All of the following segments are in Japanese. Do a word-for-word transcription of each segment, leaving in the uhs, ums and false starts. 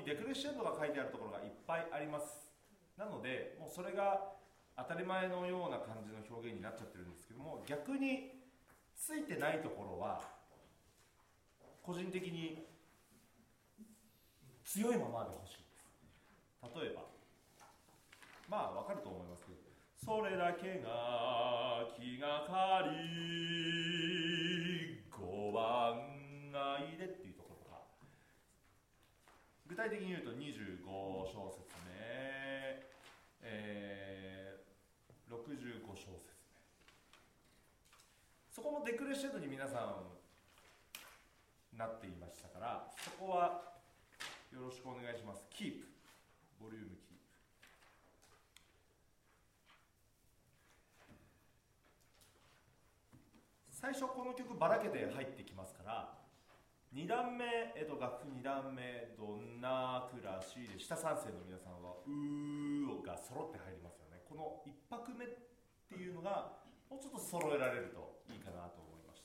デクレッシェンドが書いてあるところがいっぱいあります。なのでもうそれが当たり前のような感じの表現になっちゃってるんですけども、逆についてないところは個人的に強いままでほしいです。例えばまあわかると思いますけど、それだけが気がかりごばんがいでっていうところとか、具体的に言うとにじゅうご小節目、えー、ろくじゅうご小節目、そこもデクレッシェンドに皆さんなっていましたから、そこはよろしくお願いします。キープボリュームキープ。最初この曲ばらけて入ってきますから、に段目、えっと、楽譜に段目、どんな暮らしで、下三世の皆さんはうーが揃って入りますよね。この一拍目っていうのがもうちょっと揃えられるといいかなと思いました。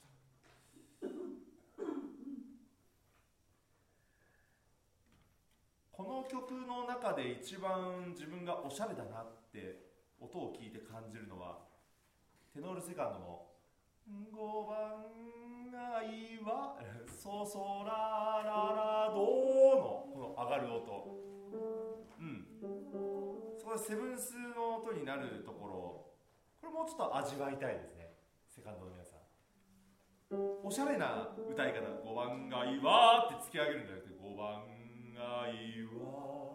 この曲の中で一番自分がおしゃれだなって音を聞いて感じるのは、テノールセカンドのごばんがいはソソラララドのこの上がる音、うん、そこでセブンスの音になるところ、これもうちょっと味わいたいですね。セカンドの皆さん、おしゃれな歌い方、ごばんがいはって突き上げるんじゃなくて、ごばんがいは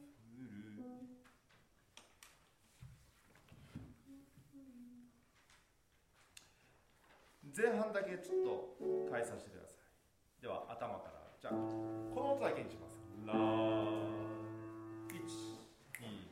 前半だけちょっと変えさせてください。では頭から、じゃあこの音だけにします。ラいちに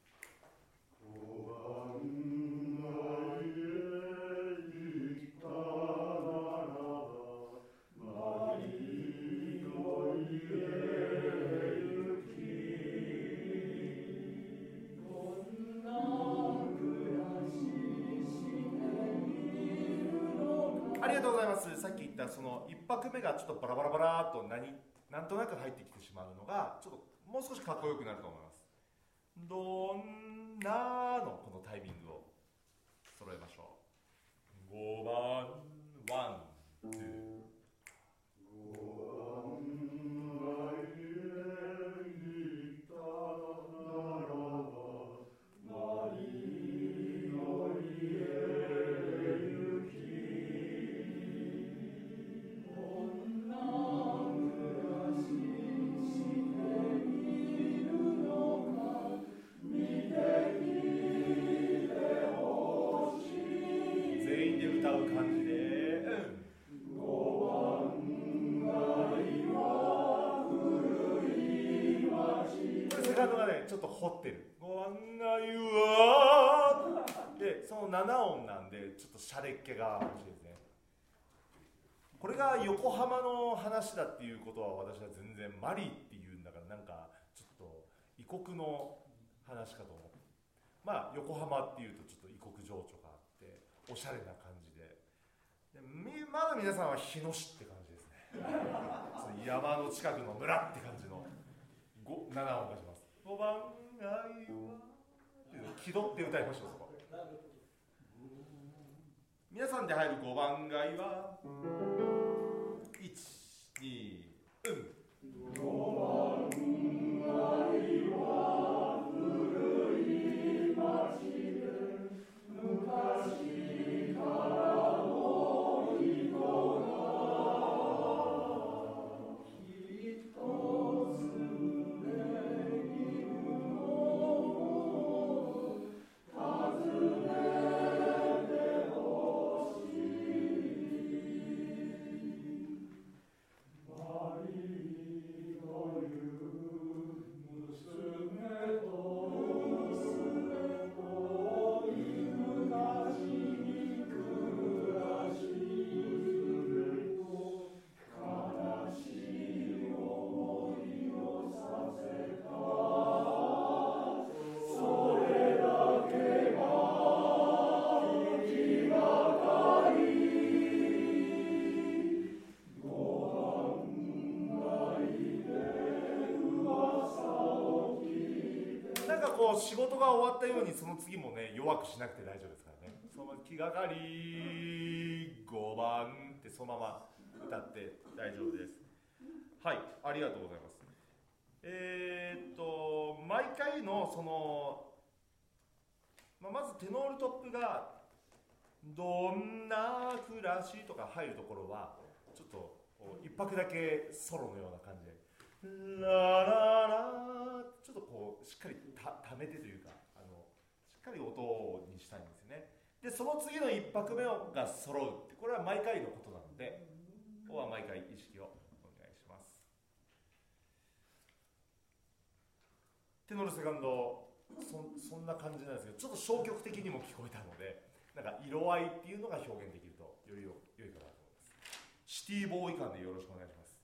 ありがとうございます。さっき言ったその一拍目がちょっとバラバラバラーっと何なんとなく入ってきてしまうのが、ちょっともう少しかっこよくなると思います。どんなのこのタイミングを揃えましょう。ごばん、ワン、ツー。ちょっと掘ってる。ごわんがいわで、そのなな音なんでちょっとシャレっ気が欲しいですね。これが横浜の話だっていうことは私は全然マリーっていうんだからなんかちょっと異国の話かと思う。まあ横浜っていうとちょっと異国情緒があっておしゃれな感じで、でまだ皆さんは日野市って感じですね山の近くの村って感じのなな音がします。ごばんがいは気取って歌いましょう。そこ皆さんで入るごばんがいはいち、に、うんごばんがいは古い町で昔からの人がきっと住んでいるの尋ねてほしいマリーの仕事が終わったようにその次もね弱くしなくて大丈夫ですからね。そのまま気がかりごばんってそのまま歌って大丈夫です。はい、ありがとうございます。えー、っと毎回のその、まあ、まずテノールトップがどんな暮らしとか入るところはちょっと一拍だけソロのような感じでラララちょっとこうしっかり た, ためてというかあのしっかり音にしたいんですよね。でその次の一拍目が揃うってこれは毎回のことなのでここは毎回意識をお願いします。テノールセカンド そ, そんな感じなんですけどちょっと消極的にも聞こえたのでなんか色合いっていうのが表現できるとより良いかなと思います。シティボーイ感でよろしくお願いします。